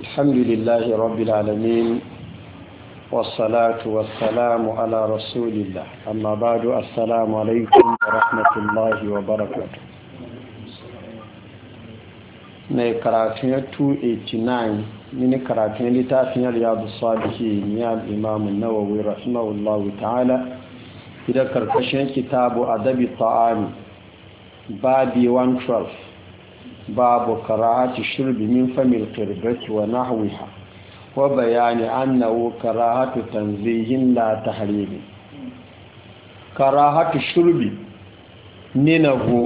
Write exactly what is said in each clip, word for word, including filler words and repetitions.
الحمد لله رب العالمين والصلاة والسلام على رسول الله أما بعد السلام عليكم ورحمة الله وبركاته mai karatun ya two eighty-nine mini karatun littafin riyadu salihin ya imamu nawawi rahimahullahu ta'ala idan karkashin kitabu adabi ta'ami babi one twelve babu karahati shurbi min famil qirbati wa nahwiha wa bayani annahu karahatu tanzihin la tahrimi karahatu shurbi ninahu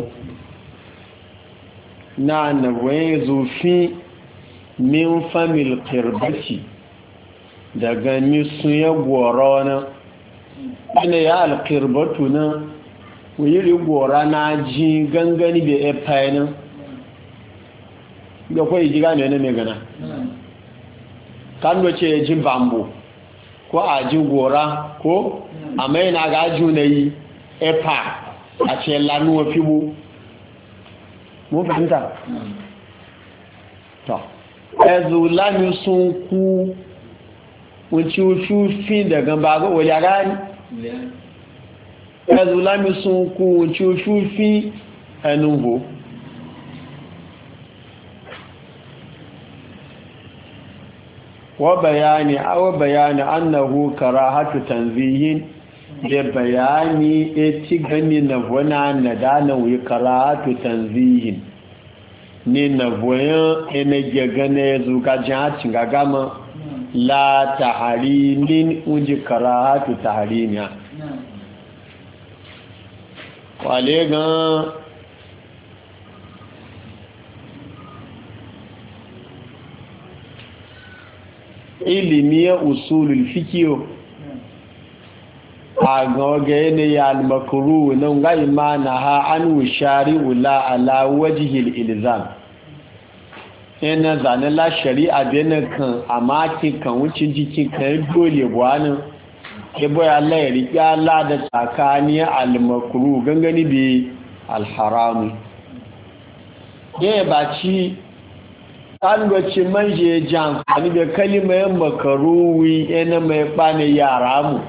na na waye zufi min famil qirbati daga nisun ya goro na ina ya alqirbatu na wuyiri gora na ji gangani da epai na da kwa iji gane ne mai gana kan wace ji bambo ko a ji gora ko a mai na gaju na yi epa a ce lanuwa fibo mun fahimta ta ezu lami sun ku wuce shufi daga baga wale a gani ezu lami sun ku wuce shufi enugu wa bayani aw bayani annahu karahatu tanzihin da bayani eti gani na wana nadana wi karahatu tanzihin ne na voyan ene gane zuga jati gagama la tahrimin unji karahatu tahrimiya wale gan ilimiyar usulul fikiyo a gawaga ne ya almakuru na ga imana ha an wushari ula ala wajihil ilzam yana zane la shari'a benin kan a makin kan wuce jikin kan dole buwanin ibo ya Allah ya riƙe Allah da tsakaniyar almakuru gangani bi alharamu ya ba ci an gwace manje jan ani da kalimar makaruwi yana mai bane yara mu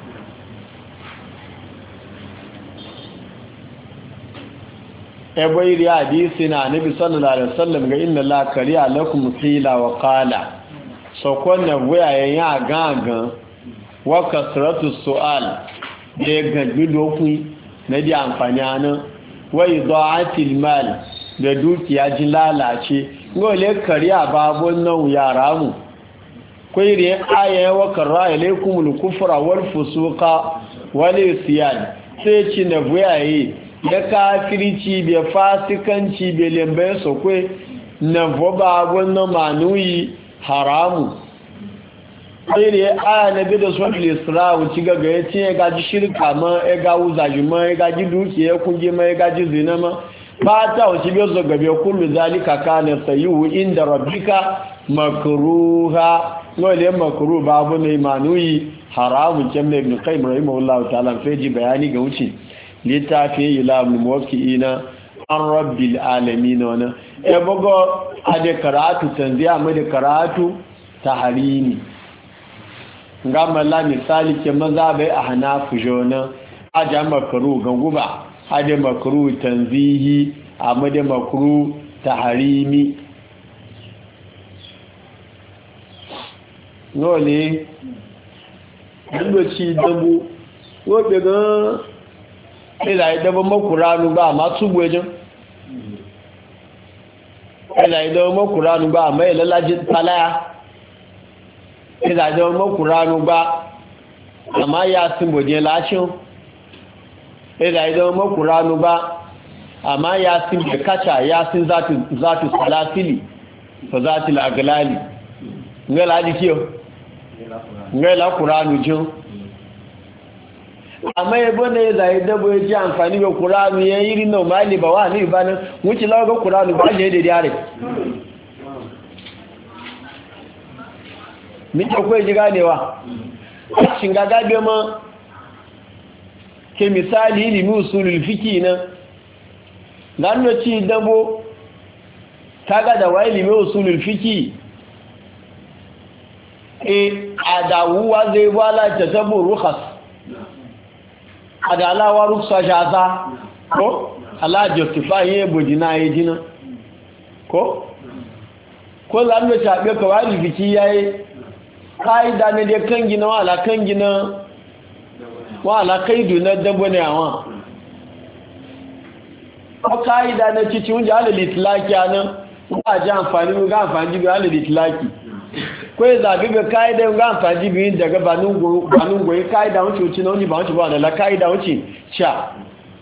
ebe iri hadisi na nabi sallallahu alaihi wasallam ga inna la kariya lakum qila wa qala sokon na wayayen ya gangan wa kasratu su'al da gaji dokun na di amfani anan wa idaatil mal da dukiya ji lalace ngole kariya babun nan yara mu koyire aya wa karra ilaykumul kufra wal fusuqa wal isyan sai ci na buyaye da kafirci be fasikanci be lembe sokwe na babun nan manuyi haramu koyire aya na bi da suratul isra wuci ga ga yace ga ji shirka ma e ga uzaji ma e ga ji dukiya kunje ma e ga ji zina ma fata wace biyo zo gabe kullu zalika kana sayu inda rabbika makruha wale makruh babu mai manuyi haramun kamne ibn qayyim rahimahullahu ta'ala feji bayani ga wuce litafi ila muwakkiina an rabbil alamin wana e bogo ade karatu tanziya mai da karatu tahrimi ngama la misali ke maza bai a hanafu jona aja makruh ganguba hade makru tanzihi amade makru tahrimi nole ndo ci dambu wo be gan ila idabo makuranu ba ma tugwejo ila idabo makuranu ba ma lalaji talaya ila idabo makuranu ba amma ya simboje lacin ila idan makuranu ba amma yasin da kacha yasin zatu zatu salafili fa zatil aglali ngala hadi kiyo ngala qur'anu jin amma yabo ne da idan bo ji amfani da qur'anu yayi rin no mali ba wa ni ba nan wuce lawa ga qur'anu ba je da dare min ko ko ji ganewa shin ga gabe ma ke misali ilimi usulul fiki nan dan no ci dabo kaga da wa ilimi usulul fiki e adawuwa zai wala ta tabo rukhas adalawa ruksa jaza ko ala justify ye bojina ye jina ko ko zan da tabe ka wali biki yayi kaida ne da kan gina wala kan gina wala kaidu na dabo ne awon ko kaida na cici wanda alal itlaki anan ba ji amfani ga amfani ga alal itlaki ko zabi ga kaida ga amfani bi daga banungo banungo yi kaida wuce wuce na wani ba wuce ba da la kaida wuce sha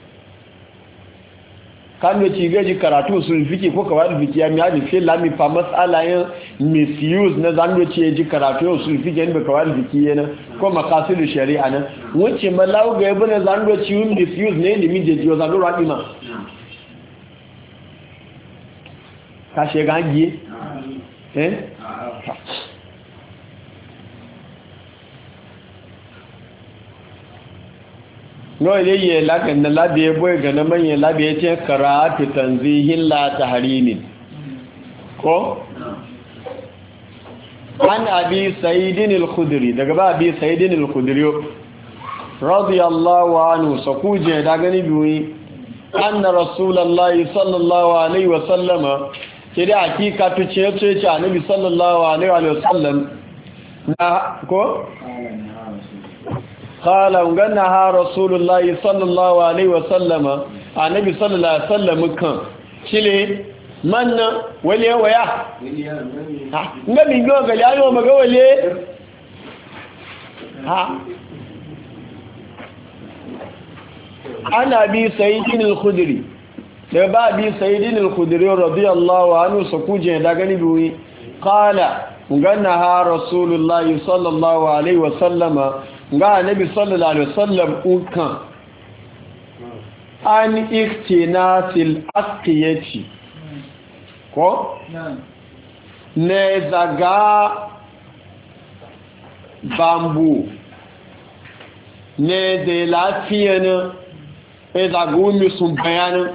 kan ne ci gaji karatu sun fiki ko kawai fiki ya mi hadi fi lami fa mas'ala yin misuse na zan ce ji karatu sun fiki ne ba kawai fiki yana ko makasidu shari'a nan wuce malawu ga ibn zan ce yin misuse ne ne mi je jo zan ro ma ka she gangi eh no yayi lakan da labi ya boye ga nan ya labi ya ce karatu tanzihin la tahrimin ko an abi sayyidin al-khudri daga ba abi sayyidin al-khudri radiyallahu anhu sakuje da gani biyu anna rasulullahi sallallahu alaihi wa sallama kida hakika tuce ce ce annabi sallallahu alaihi wa sallam na ko قال وغنها رسول الله صلى الله عليه وسلم النبي صلى الله عليه وسلم كان شيله من ولي ويا ها نبي جو ga yayo maga wale ha ana bi sayyidin al-khudri da ba bi sayyidin al-khudri radiyallahu anhu sakuje da gani biwi qala وغنها رسول الله صلى الله عليه وسلم ga nabi sallallahu alaihi wasallam ukan an iktinasil aqiyati ko ne zaga bambu ne de lafiya ne e zagu mi sun bayanin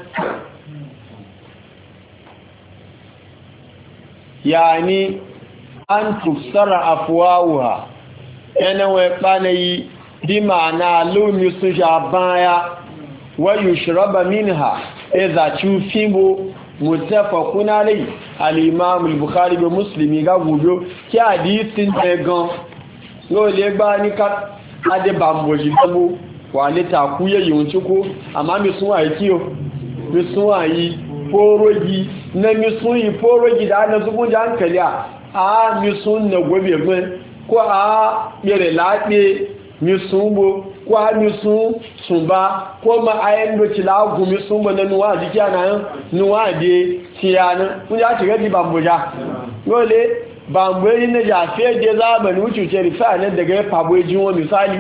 yani an tufsara afwauha yana wai ɓanayi bi ma'ana lumi sun sha baya wayu shiraba minha e zaci fimbo mutafa kuna rai al'imam bukhari bai musulmi ga gudu ki hadisin gan yau le gba ní ká adébà mbòjì dánbó wà lè takú yẹ yìí tí kó àmá mi sún àyí kí o mi sún àyí fórógi na mi sún yí fórógi da ana zubun jà ń kẹlẹ̀ a mi sún na gobe gbẹ́ ko a yẹrẹ láàpẹ́ mi sun bo ko a mi sun sun ba ko ma a yin doci lagun mi sun bo na nuwa jiki a nan nuwa de tiyana kun ya shiga di bambuja yole bambu yi na jafe de zamani wuce ce rufa nan daga ya fabo ya jiwo misali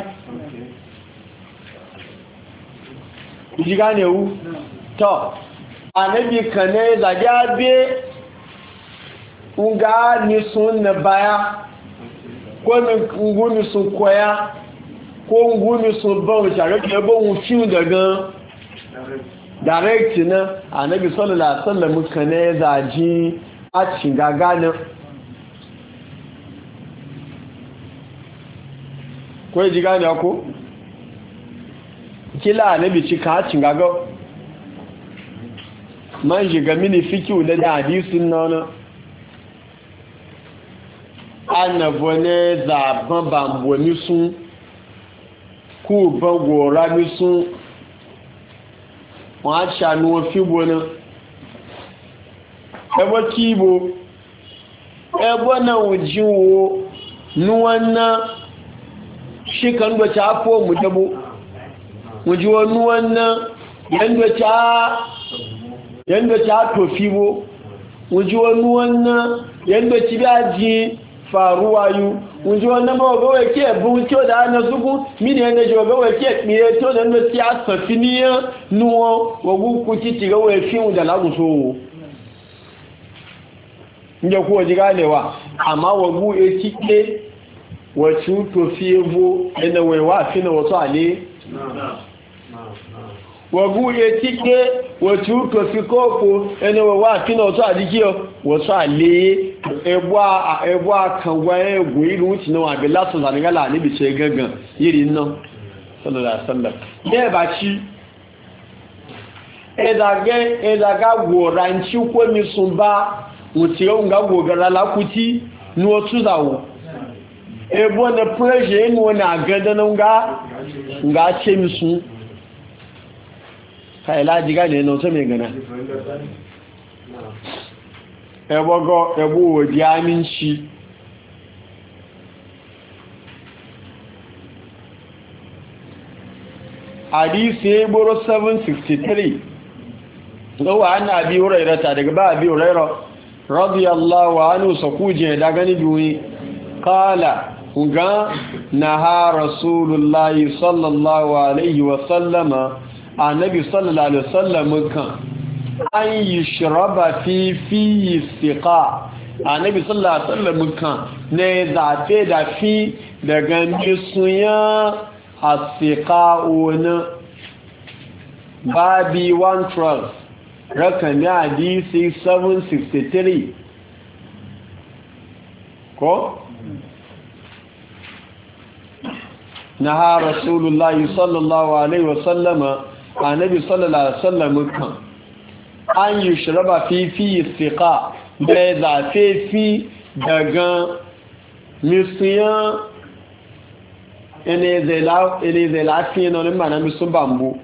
ji gane wu to anabi kane zage abe nga ni sun na baya ko ngumi sun koya ko ngumi sun ba wuce ga ke ba mu fi daga direct na annabi sallallahu alaihi wasallam kane zaji a cikin gagana ko ji gane ko kila annabi ci ka cikin gaga man shiga mini fikiu da hadisin nan annabo ne zaben bambo mi sun ku bangora mi sun wọ́n á ṣàánú fíbò náà ẹgbọ́ kíbò ẹgbọ́ náà wò jí wo níwọ́n náà ṣí kan gbọ́chá fó mú dẹ́bò wò jí wọ́n níwọ́n náà yẹn gbọ́chá tó fíbò wò jí wọ́n níwọ́n náà yẹn gbọ́chí bí á jí faruwa yu wunji wannan ba ga wai ke bu to da na zugu mini ne jo ga wai ke mi to da no ti asafiniya nuwo wogu ku ti ti ga wai fi un da lagu so nje ko ji ganewa amma wogu e ti ke wa chu to fi evo ene wai wa fi na wato ale wogu e ti ke wa chu to fi koko ene wai wa fi na wato adikio wato ale ebwa ebwa kan waye goyi wuci na wa billahi zan ga la ni bi ce gangan yiri nan sallallahu alaihi wasallam ne ba ci edage edaga goranci ko mi sun ba wuci yau ga gogara lakuti ni otu zawo ebo na pressure ni wani agada na nga nga ce mi sun ka ilaji gane na otu mai gana ebo go ebo wadi aminci hadisi eboro seven sixty-three gawa an abi hurairata daga ba abi hurairah radiyallahu anhu sakuje da gani duwi qala ga naha rasulullahi sallallahu alaihi wa sallama annabi sallallahu alaihi wasallam kan an yishraba fi fi istiqa annabi sallallahu alaihi wasallam kan ne zafe da fi daga misuya asiqa wona babi one twelve rakami hadisi seven sixty-three ko naha rasulullahi sallallahu alaihi wasallama annabi sallallahu alaihi wasallam kan an yushraba fi fi istiqa da zafe fi daga misiyan ene zela ene zela fi no ni mana misun bambu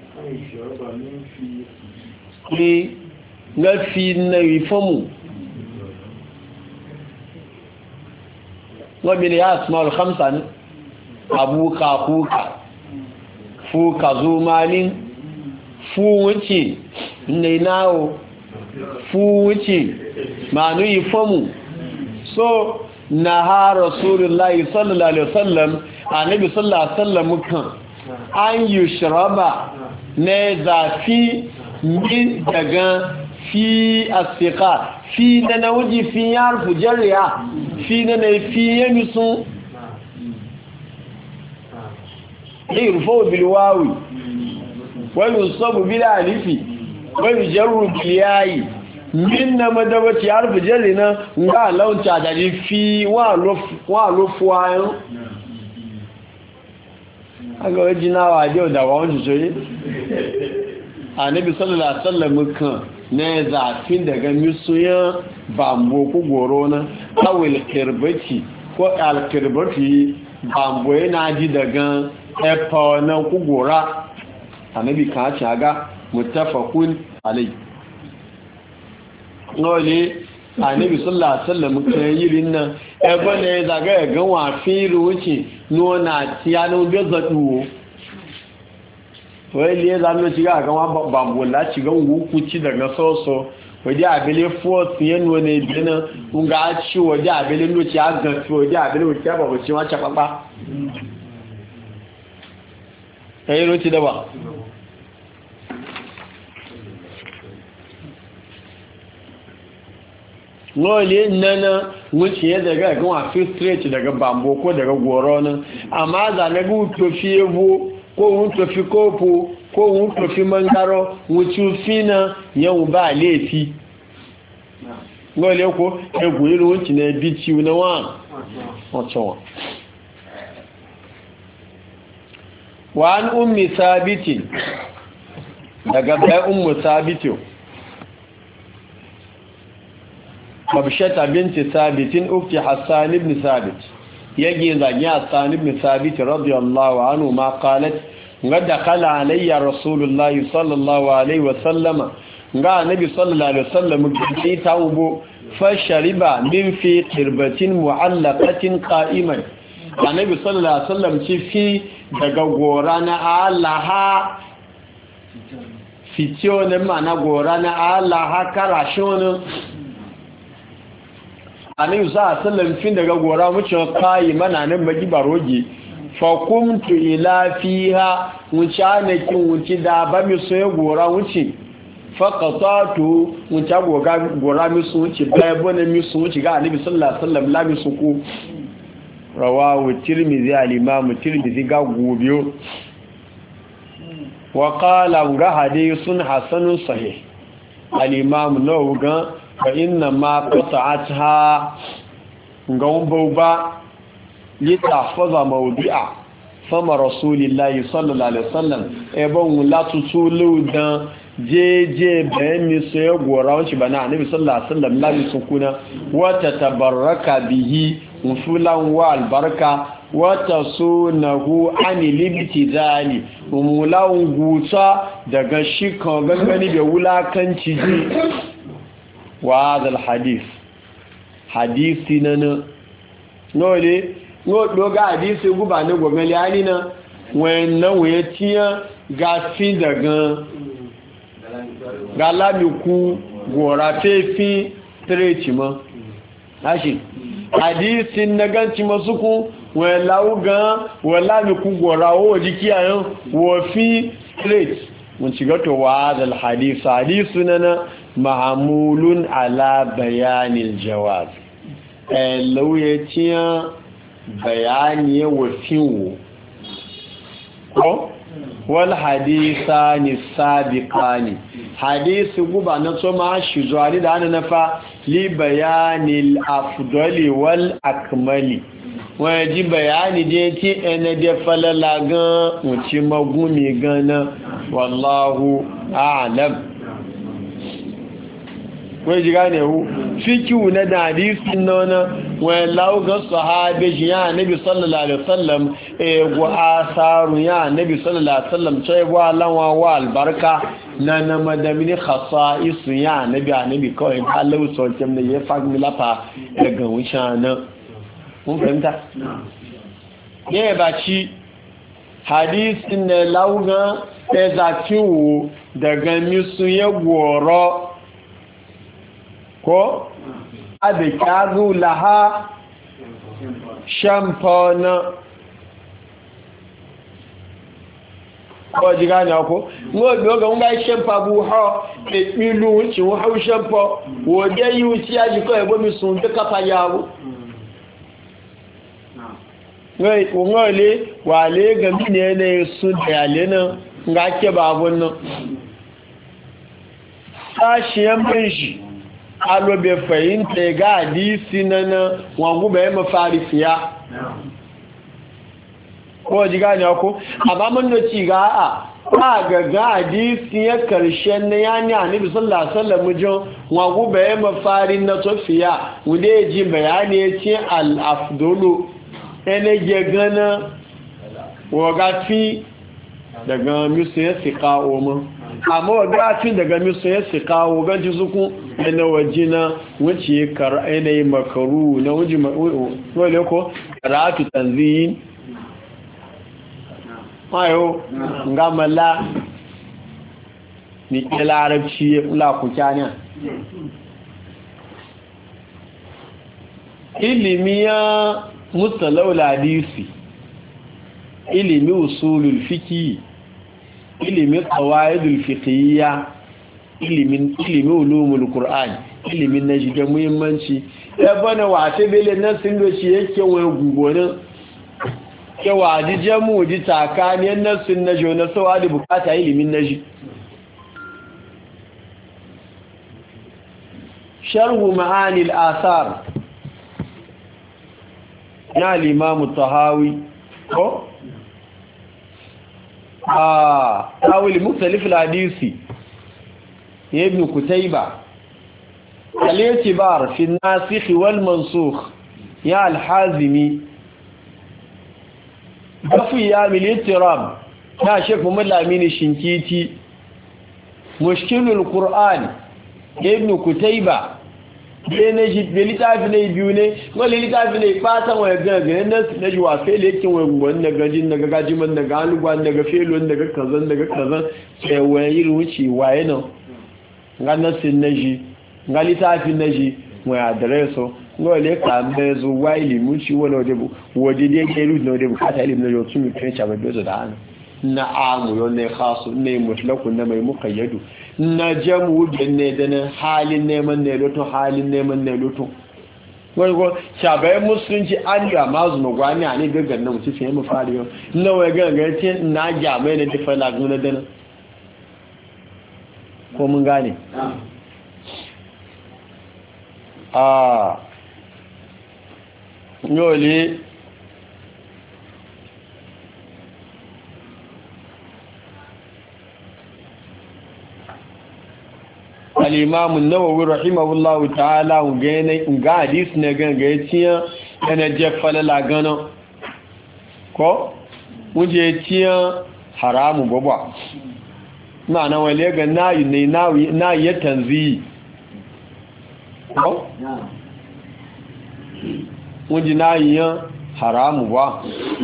ni na fi na ifomu wa min asmaul khamsa abuka kuka fuka zumalin fuwuce ne nawo fuwuce manu ifomu so na ha rasulullahi sallallahu alaihi wasallam annabi sallallahu alaihi wasallam kan an yushraba ne zafi min daga fi asiqa fi na nawji fi yarfu jarriya fi na ne fi yamisu يرفع بالواو وينصب بالالف ويجر بالياء من مدبت حرف جرنا nga laun ta da fi wa lo wa lo fuayan aga wajina wa je da wa won so yi annabi sallallahu alaihi wasallam kan ne za fin daga misuyan bambo ku goro na awil kirbati ko al kirbati bambo yana ji daga epa na kugora anabi kan ci aga muttafaqun alai ngole anabi sallallahu alaihi wasallam kan yirin nan ebe ne daga ga wa firu wuce no na ti anu be zadu to ile za mu ci ga ga wa bambola ci ga wuku ci daga soso waje abele fourth yen woni bina unga ci waje abele no ci aga ci waje abele wuce ba ba ci wa chapapa kai roci da ba lole nana wuce daga gan wa filtrate daga bambo ko daga goro nan amma za na gu to fi evo ko un to fi kopo ko un to fi mangaro wuce fina yau ba lefi lole ko egu iru wuce na bi ci na wa ocho وعن أم ثابت لقد أم ثابت قبشة بنت ثابت أخت حسان بن ثابت يجي ذا حسان بن ثابت رضي الله عنه ما قالت قد دخل علي رسول الله صلى الله عليه وسلم قال النبي صلى الله عليه وسلم ثوب فشرب من في قربة معلقة قائما النبي صلى الله عليه وسلم في daga gora na alaha fitiyo ne mana gora na alaha karashonin a ne yusa a sallamfin daga gora mucin kayi mana nan magi barogi fakumtu ila fiha wuce anakin wuce da ba mi so ya gora wuce fakatatu wuce gora mi so wuce bayan bane mi so wuce ga anabi sallallahu alaihi wasallam la mi so ko rawahu tirmidhi al-imam tirmidhi ga gobiyo wa qala ga hadithun hasanun sahih al-imam nawawi ga fa inna ma qata'atha ngawbo ba litahfaza mawdi'a fama rasulillahi sallallahu alaihi wasallam ebon latutu ludan jeje bayani sai gora wanci bana annabi sallallahu alaihi wasallam labi sukuna wata tabarraka bihi mufulan wa albarka wata sunahu ani libtizali umulan gusa daga shikan gangani da wulakanci ji wa hadal hadith hadisi nan nole no doga hadisi guba ne gogali ani na wannan waye tiya gafi daga galamiku gora fefi tireci ma tashi hadisin na ganci masu ku wọ́n láwúgán wọ́n lámikú gọ̀ra owó jíkí àyán wọ́n fi straight wọ́n ti gọ́tọ̀ wà ádàl hadith hadisu nana mahamulun ala bayanil jawaz ẹ̀lọ́wẹ́ tí yán bayani wọ́n fi wò kọ́ wọ́n hadisa ni sábìká ni hadisi guba na tó máa ṣìzọ àrídà ánà nafa li bayanil afdali wal akmali wọ́n jí bayani jẹ́ tí ẹni dẹ falala gan wùcí magúnmi gan na wallahu a'lam wọ́n jí gane hu fíkíwù na dàdísì náà wọ́n láwùgán sọ̀hábé jí yá nabi sallallahu alaihi wasallam ẹgbọ́ asaru yá nabi sallallahu alaihi wasallam tó ẹgbọ́ aláwọ̀ wa albarka na na madamini khasa isu yá nabi a nabi kawai ta lausar kem da ya fagmilafa ẹgbẹ̀ wucin nan mun fahimta ne ba ci hadisin na laugan ya zafi wo daga misu ya goro ko abikazu laha shampana ko ji gane ko ngo doga nga shampa bu ha e pilu chi wo ha shampa wo de yu ti aji ko e bo mi sun te kapa yawo ngai ngole wale ga mine ne su da yale nan nga ke babun nan sashiyan bin shi alobe fahimta ga hadisi nan wangu bai mafarisiya ko ji gane ko amma mun da ci ga a ba ga ga hadisi ya karshen na yani annabi sallallahu alaihi wasallam jo wangu bai mafarin na sofiya wude ji bayani ce al afdulu ene je gana waga fi daga musu ya sika omo amma waga fi daga musu ya sika waga ji suku ene wajina wuce kar ene makaru na wuji wale ko karatu tanzin ayo ngamala ni kila arabci ula ku kyanya ilimiya mustalawul hadisi ilimi usulul fiqh ilimi qawaidul fiqhiyya ilimin ilimi ulumul qur'an ilimin naji da muhimmanci ya bana wace bele nan sun doci yake wani gugonin ke wadi jamu ji takani nan sun najo na sawa da bukata ilimin naji sharhu ma'ani al-athar ya limamu tahawi ko ah tawil mukhtalif al-hadisi ya ibn kutayba al-i'tibar fi an-nasikh wal mansukh ya al-hazimi bafi ya mil-i'tirab ya shaykh muhammad al-amin shinkiti mushkilul qur'an ya ibn kutayba bene ji belitafi ne biyu ne wani litafi ne fatan waya gane nan na ji wa fele yake wani gwani daga jin daga gajiman daga alugwan daga felon daga kazan daga kazan sai wani yi wuce waye nan ga nasin na ji ga litafi na ji wani adireso ga wale ka mai zuwa ilimin ci wani wajebu waje da yake ilu na wajebu kata ilimin na yau tun mutum ya bezo da hannu na amu yau ne khasu ne mutlakun na mai mukayyadu na jamu ne da na halin neman ne loto halin neman ne loto wani ko shabayin musulunci an ga mazu magwani a ne gaggan na mutu fiye mafari yau na wani gaggan ce na gyamai na dafa lagu na dana ko mun gane a yole al-imam an-nawawi rahimahullahu ta'ala ga hadis ne ganga yaciya yana jeffala lagana ko muje tiya haramu baba na na wale ga nayi ne na ya tanzi ko muje nayi ya haramu ba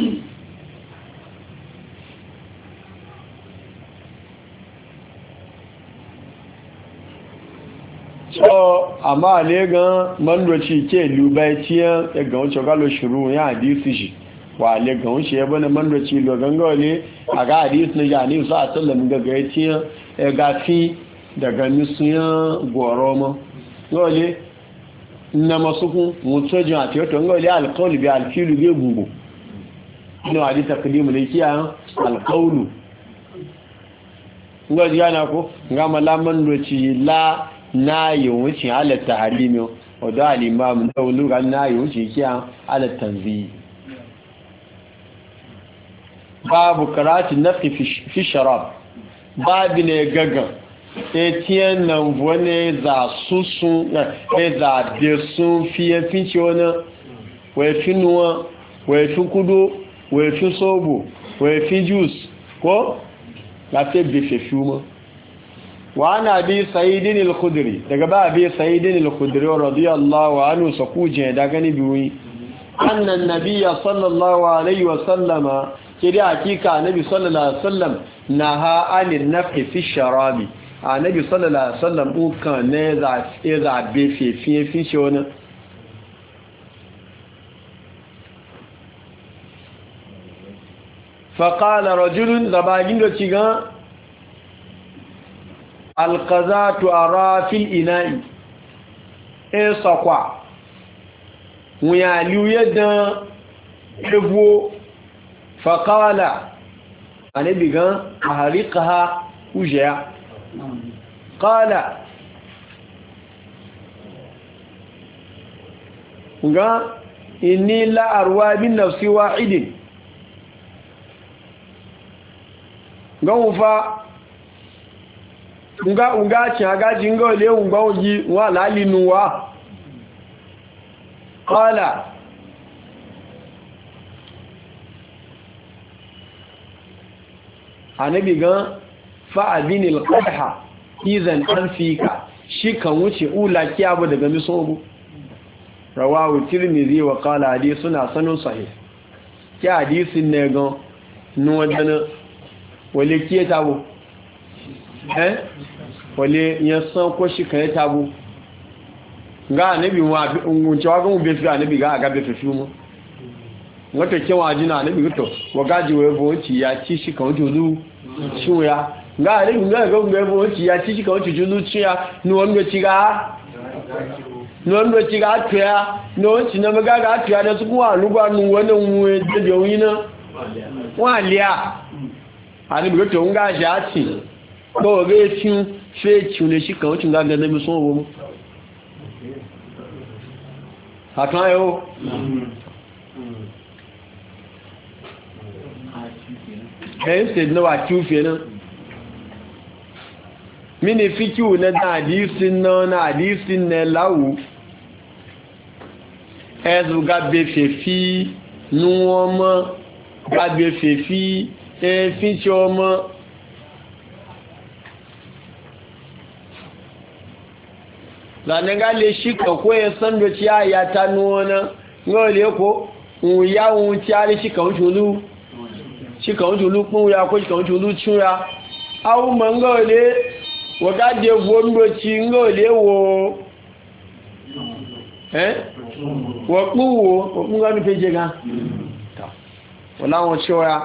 so amma le gan mandoci ke lubai tiyan ga wancan galo shiru ya hadisi shi wa le gan shi ya bane mandoci lo ganga ne a ga hadisi ne ya ni sa sallam ga ga tiyan ga fi daga misuyan goromo dole na masuku mutojin ati to ngole alqawl bi alfilu bi gugu ino hadisi taqdimu ne kiya alqawlu ngole yana ko ngama la mandoci la na yi wucin halatta halimi wadda alimamu da wuluga na yi wucin kiyan halattan zai babu karatun nafi fi sharab babu ne gaga etiyan nan wane za su sun e za de sun fiye finci wani waifi nuwa waifi kudo waifi sobo waifi jus ko lafi befe fiuma وعن أبي سعيد الخدري دقبا أبي سعيد الخدري رضي الله عنه سقوجه دقني بوي أن النبي صلى الله عليه وسلم كده حقيقة النبي صلى الله عليه وسلم نهى عن النفخ في الشراب النبي صلى الله عليه وسلم كان إذا بفي في في شونه فقال رجل زباجين لتيغان alqazatu ara fil ina'i e sokwa wuya liuye dan evo faqala anabi gan ahriqaha ujya qala nga inni la arwa bin nafsi wahidin gawfa nga unga ci agaji nga ole unga oji wa lalinu wa qala anabi gan fa adinil qadha idan an fika shi kan wuce ula kiyabu daga misobu rawahu tirmidhi wa qala hadithuna sanun sahih ki hadisin ne gan no dana wale kiye tabo eh wale yan san ko shi kan tabo ga anabi wa ungunce wa gan be fi anabi ga aga be fi mu wato kin waji na anabi to wa gaji we bo ci ya ci shi kan julu shuya ga anabi ga ga be bo ci ya ci shi kan julu ciya ni wanda ci ga nondo ti ga tia no ti na ga ga tia da su kuwa lugwa nu wannan mu da joyin na wa liya ani bi to nga ja ti ko ge tin fe ti ne shi kan tun ga ga na mi so wo mu hatan yo eh se no wa ti fe na mini fikiu na da hadisin na na hadisin na lawu ẹzù gábé fèfí ní wọ́n mọ́ gábé fèfí ẹfí tí ó mọ́ lànàgá lè ṣíkàkó ẹ sọ́ndọ̀ tí a yàta ní wọ́n náà ní ọ̀lẹ́ kó òun yá ohun tí a lè ṣíkàúnjúlú pún ya kó ṣíkàúnjúlú túnra áwọ́ mọ́ ń gọ́ọ̀lẹ́ wọ́gádé gbóndò tí ń gọ́ọ̀lẹ́ wo ẹ́ wọ̀pún wo wọ̀pún gánú péjẹ gan wọ́n láwọn ṣọ́ra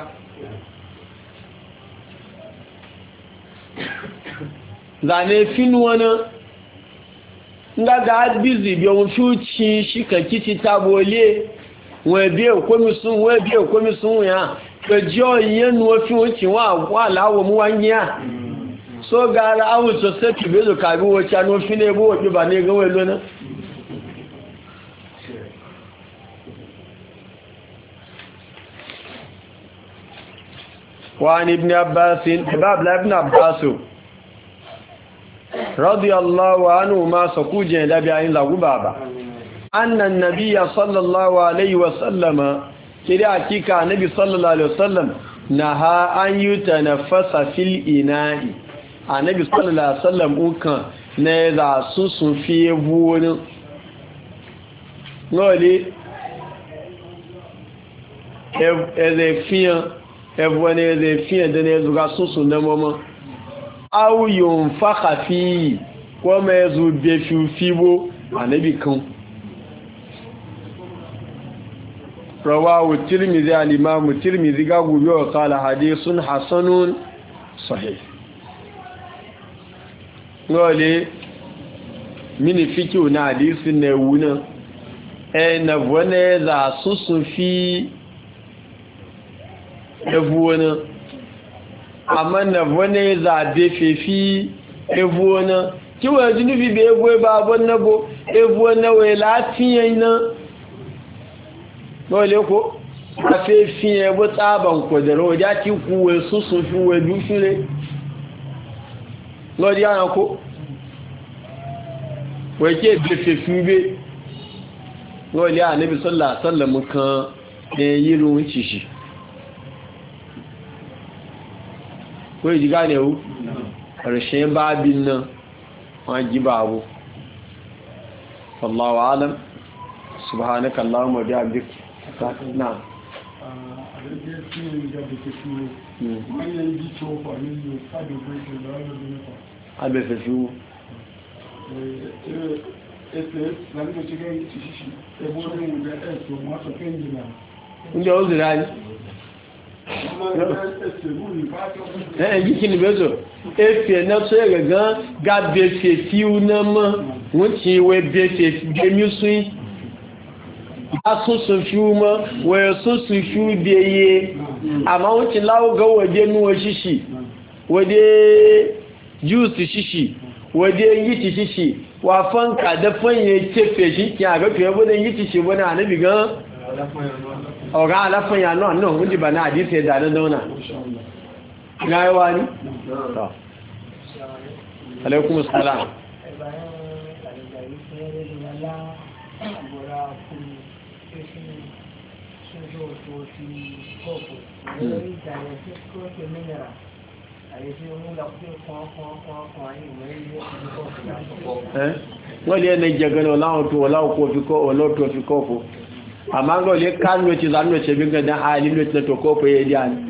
zane fínú wọn náà bízi bí ohun fí ó tí ṣíkàkí ti tàbí olé wọ́n ẹbí ẹ̀kọ́mísún wọ́n ẹbí ẹ̀kọ́mísún yà pẹjọ́ ìyẹnu wọ́n fí ó tí wọ́n wà láwọ̀ mú wọ́n yà so gara awùsọ sẹ́pì bẹ́lò kàbí wọ́n tí a ní ó fí ní ẹbú òpí bà ní ẹgbẹ́ lónà وعن ابن عباس باب ابن عباس رضي الله عنه ما سكوجين لبي عين لغو بابا أن النبي صلى الله عليه وسلم كده حقيقة النبي صلى الله عليه وسلم نهى أن يتنفس في الإناء النبي صلى الله عليه وسلم وكان نذا سوس في بون نولي إذا فيه ẹwọ́n ẹ̀rẹ̀ fi ẹ̀dẹ̀ ní ẹzùgá súnsùn náà mọ́mọ́ áwùyò ń fàkà fi yìí wọ́n mẹ́ ẹzù bẹ̀ fi fíwó ànẹ́bì kan rawahu tirmidhi al-imam tirmidhi gagu yau qala hadithun hasanun sahih ngole mini fikiu na hadisin ne wuna e na wone za súnsùn fi ewu wani amma na wani zaɓe fefi ewu wani kiwon ji nufi bai ewu ba abon na bo ewu wani wai lafiyan na wale ko a fefi ewu tsaban kwadaro wajen ki kuwa su sun fi wa dufi ne lori yana ko wai ke bai fefi bai lori a nabi sallallahu alaihi wasallam kan yi ruwan shi ko ji gane hu ƙarshen babin nan wani babu wallahu alam subhanaka allahumma bihamdik na abe fefi wo ǹjẹ́ ó zìrá ní ẹ̀yìn kí ni bẹ́zọ̀ ẹ̀fẹ̀ náà tó ẹ̀rẹ̀ gan gábẹ̀fẹ̀ tí ó náà mọ́ wọ́n ti wẹ́ bẹ̀fẹ̀ gẹ́mí sún asúnsùn fi mọ́ wẹ́ súnsùn fi bí eye àmá wọ́n ti láwọ́gọ́ wọ́dé ní wọ́n ṣíṣì wọ́dé júùsì ṣíṣì wọ́dé yí ti ṣíṣì wà fọ́nkà dẹ́fọ́nyẹ tẹ́fẹ̀ sí kí àgọ́fẹ̀ ẹgbọ́dẹ̀ yí ti ṣe wọ́n náà níbi gan ọ̀gá aláfẹ́yà náà náà ń jìbà náà àdíṣẹ́ ìdánilọ́nà gáyíwá ní alaikum salam wọ́n lè ẹni jẹgẹrẹ ọláwọ̀ tó ọlọ́tọ̀ fi kọ́ọ̀fù amma ga wale kano ce zanuwa ce bin gadon halin da na tokofa ya yi ne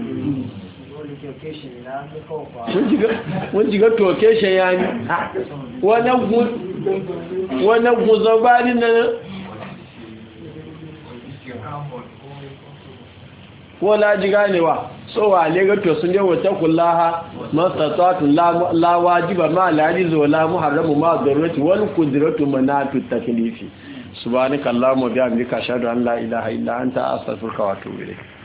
wọ́n jíga toke ṣe ya ni wọ́n gúnzọ bá ní náà wọ́n lájí ganewa so wà lẹ́gẹ́tọ̀ sun yẹ́ wata kulaha mastattatun lawajiba ma larizu wa lamu haramu ma zarurati wani kudiratu manatu taklifi subhanaka allahumma bihamdika ashhadu an la ilaha illa anta astaghfiruka wa atubu ilayk